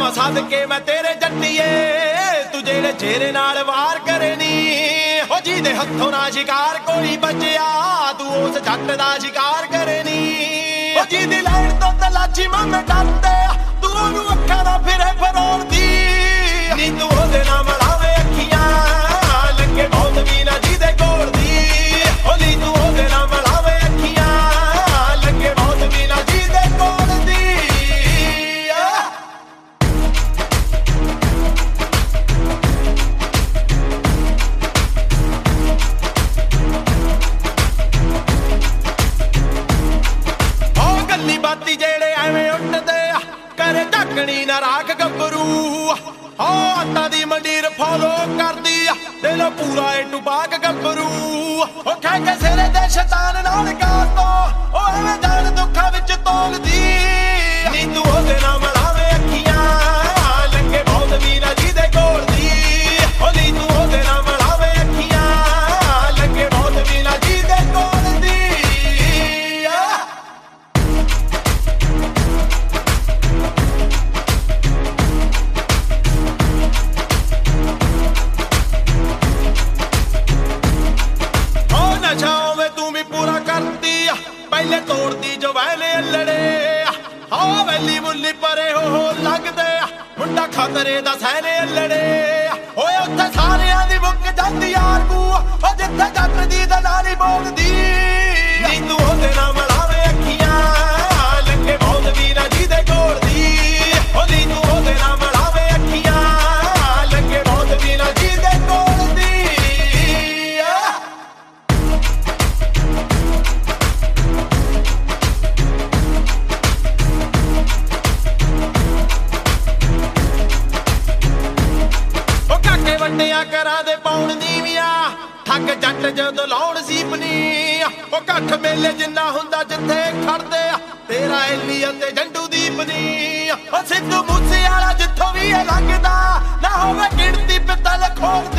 जावा सदके मैं तेरे जट्टिए तू जेड़े चेहरे नाल वार करे नी हो जी दे हथों ना शिकार कोई बचया तू उस जट दा शिकार करे नी हो जी दी लाइन तो तलाची मैं डरदे तू ओनू अखां ना फिरे फरोड़दी नी तू ओदे नाल मलावे अखियां लगे बहुत भी ना जी दे कोल दी ओ नी तू ओदे नाल मलावे अखियां लगे बहुत भी ना जी दे कोल दी बाती जेड़े एवें उठदे करे ढकनी ना राख गबरू आटा दी मंडीर फॉलो करदी दिल पूरा इटू बाग गबरू कह के सिरे दे शैतान नाल काल तो एवें जान दुखा विच तोलदी नी तू ओदे नाल मलावे अखियां लगे बहुत भी ना जी दे कोल दी नी तू ओदे नाल मलावे अखियां लगे बहुत भी ना जी दे कोल दी पहले तोड़ती जो वैले अल्लड़े हाँ वैली मुल्ली परे हो लगदे मुंडा खतरे दा सहने अल्लड़े ओए उत्थे सारियां दी मुक जांदी यार बू ओ जिथे जट दी दलाली बोलदी नी तू ओदे नाल मलावे अखियां लगे बहुत भी ना जी दे कोल दी ओ नी तू ओदे नाल मलावे अखियां लगे बहुत भी ना जी दे कोल दी ਵੱਡਿਆਂ ਕਰਾਂ ਦੇ ਪਾਉਣ ਨੀਵੀਆਂ ਠੱਗ ਜੱਟ ਜਦੋਂ ਲਾਉਣ ਸੀਪਨੀ ਉਹ ਕੱਖ ਮੇਲੇ ਜਿੰਨਾ ਹੁੰਦਾ ਜਿੱਥੇ ਖੜਦੇ ਤੇਰਾ ਐਲੀ ਅਤੇ ਜੰਡੂ ਦੀਪਨੀ ਉਹ ਸਿੱਧੂ ਮੂਸੇ ਵਾਲਾ ਜਿੱਥੋਂ ਵੀ ਇਹ ਲੰਘਦਾ ਨਾ ਹੋਵੇ ਗਿਣਤੀ ਪਿੱਤਲ ਖੋਲ